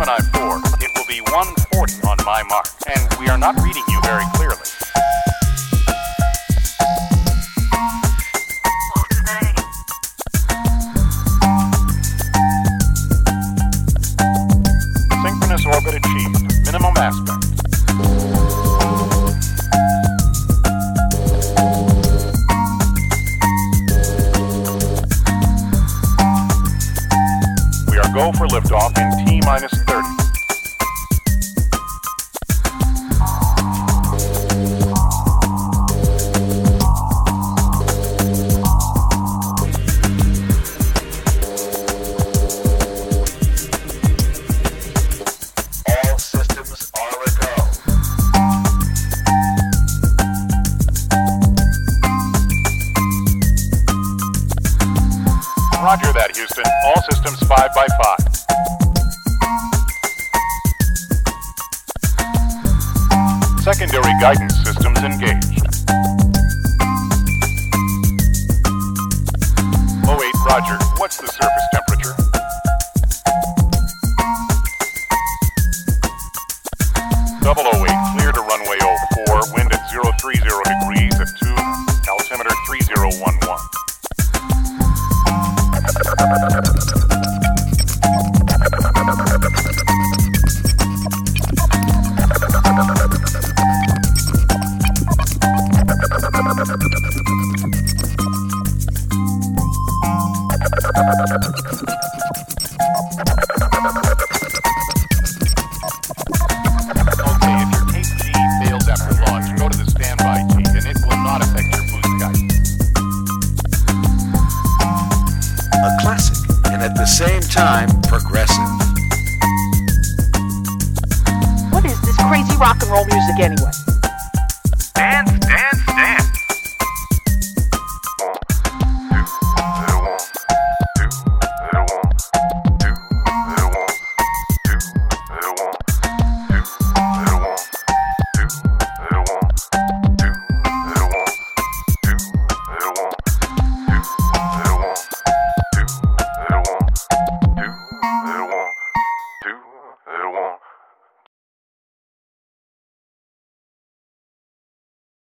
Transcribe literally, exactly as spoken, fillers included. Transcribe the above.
Gemini four, it will be one forty on my mark, and we are not reading you very clearly. Synchronous orbit achieved. Minimum aspect. We are go for liftoff in T minus thirty. Roger that, Houston. All systems five by five. Secondary guidance systems engaged. oh eight, Roger. What's the surface temperature? Double oh eight, clear to runway oh four, wind at zero three zero degrees at two, altimeter three zero one one. At the same time, progressive. What is this crazy rock and roll music anyway?